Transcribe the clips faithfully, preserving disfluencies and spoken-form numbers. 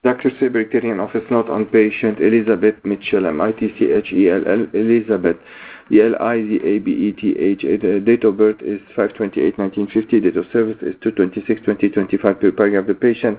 Doctor Secretarian Office Note on patient Elizabeth Mitchell, M I T C H E L L, Elizabeth, E L I Z A B E T H. Date of birth is five twenty-eight nineteen fifty. Date of service is two twenty-six twenty twenty-five. Per paragraph, the patient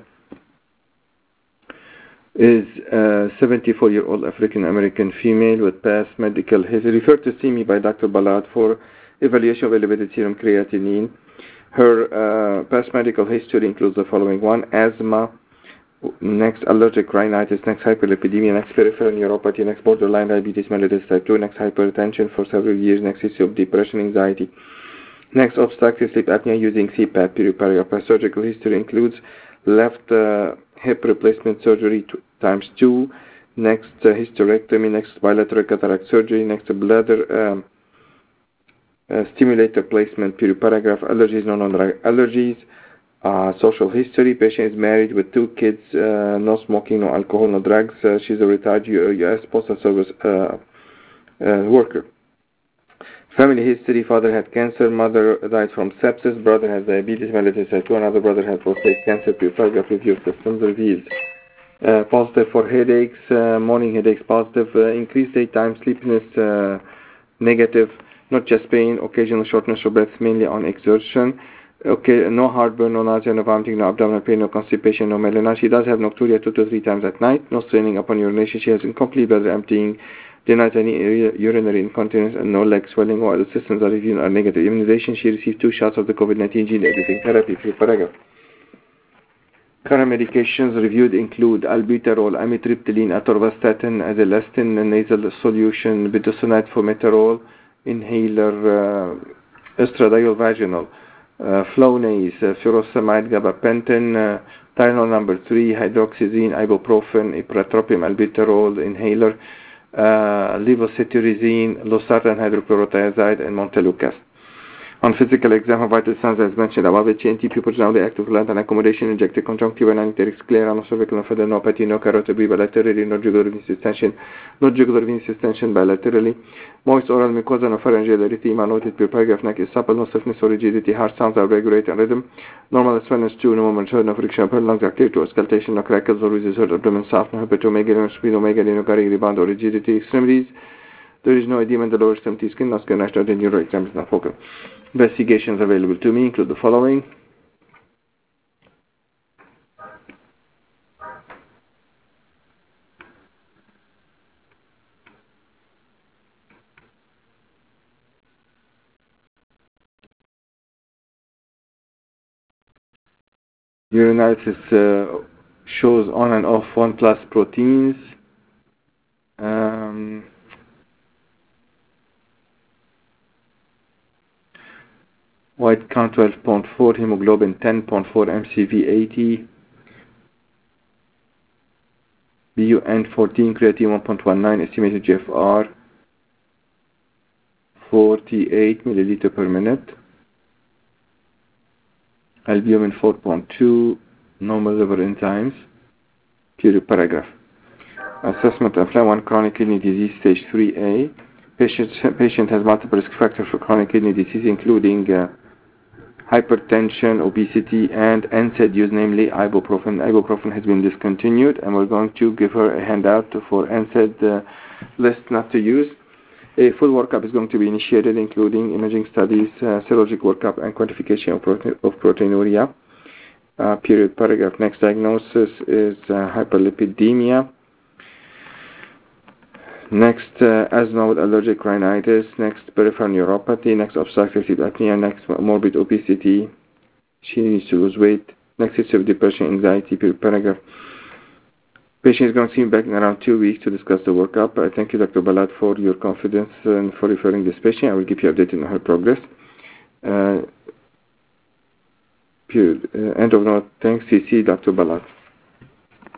is a seventy-four-year-old African-American female with past medical history. Referred to see me by Doctor Balad for evaluation of elevated serum creatinine. Her uh, past medical history includes the following: one, asthma, next allergic rhinitis, next hyperlipidemia, next peripheral neuropathy, next borderline diabetes mellitus type two, next hypertension for several years, next history of depression, anxiety, next obstructive sleep apnea using C PAP. Period. Paragraph. Surgical history includes left uh, hip replacement surgery two, times two, next uh, hysterectomy, next bilateral cataract surgery, next bladder um, uh, stimulator placement. Period. Paragraph. Allergies, no non-drug allergies. Uh, social history: patient is married with two kids, uh, no smoking, no alcohol, no drugs. Uh, she's a retired U S Postal Service uh, uh, worker. Family history: father had cancer, mother died from sepsis, brother has diabetes mellitus type two, another brother had prostate cancer. Paragraph. Review of symptoms reveals uh, positive for headaches, uh, morning headaches positive, uh, increased daytime sleepiness uh, negative, not chest pain, occasional shortness of breath mainly on exertion. Okay, no heartburn, no nausea, no vomiting, no abdominal pain, no constipation, no melanoma. She does have nocturia two to three times at night, no straining upon urination. She has incomplete bladder emptying, denies any urinary incontinence, and no leg swelling. All the systems are reviewed are negative. Immunization: she received two shots of the COVID nineteen gene editing therapy. Paragraph. Current medications reviewed include albuterol, amitriptyline, atorvastatin, azelastine, nasal solution, budesonide, formoterol, inhaler, uh, estradiol vaginal. Uh, Flonase, uh, furosemide, gabapentin, uh, Tylenol number three, hydroxyzine, ibuprofen, ipratropium, albuterol, inhaler, uh, levocetirizine, losartan hydrochlorothiazide, and montelukast. On physical exam of vital signs as mentioned above, H N T pupils roundly active gland and accommodation, injected conjunctiva, aneurysm, sclera, no cervical lymphadenopathy, no carotid bilaterally, no jugular venous distension, no jugular venous distension bilaterally, moist oral mucosa, no pharyngeal erythema, noted per paragraph, neck is supple, no stiffness or rigidity, heart sounds are regulate and rhythm, normal swellness two, no moment no friction of her lungs are clear to auscultation, no crackles or resist abdomen soft, no hepatomegaly, no splenomegaly, no cardiac rebound or rigidity, extremities. There is no edema in the lower extremity skin, no skin rash, no neuro exam is not focal. Investigations available to me include the following: urinalysis uh, shows on and off one plus proteins. Um, white count twelve point four, hemoglobin ten point four, M C V eighty, B U N fourteen, creatine one point one nine, estimated G F R forty-eight milliliter per minute, albumin four point two, normal liver enzymes. Period. Paragraph. Assessment of one chronic kidney disease stage three A. Patient, patient has multiple risk factors for chronic kidney disease, including uh, hypertension, obesity, and N SAID use, namely ibuprofen. Ibuprofen has been discontinued, and we're going to give her a handout for N SAID uh, list not to use. A full workup is going to be initiated, including imaging studies, uh, serologic workup, and quantification of, protein, of proteinuria. Uh, period. Paragraph. Next diagnosis is uh, hyperlipidemia. Next, uh, asthma with allergic rhinitis. Next, peripheral neuropathy. Next, obstructive sleep apnea. Next, morbid obesity. She needs to lose weight. Next, history of depression, anxiety. Period. Paragraph. Patient is going to see me back in around two weeks to discuss the workup. I thank you, Doctor Balad, for your confidence and for referring this patient. I will keep you updated on her progress. Uh, period. Uh, end of note. Thanks, C C, Doctor Balad.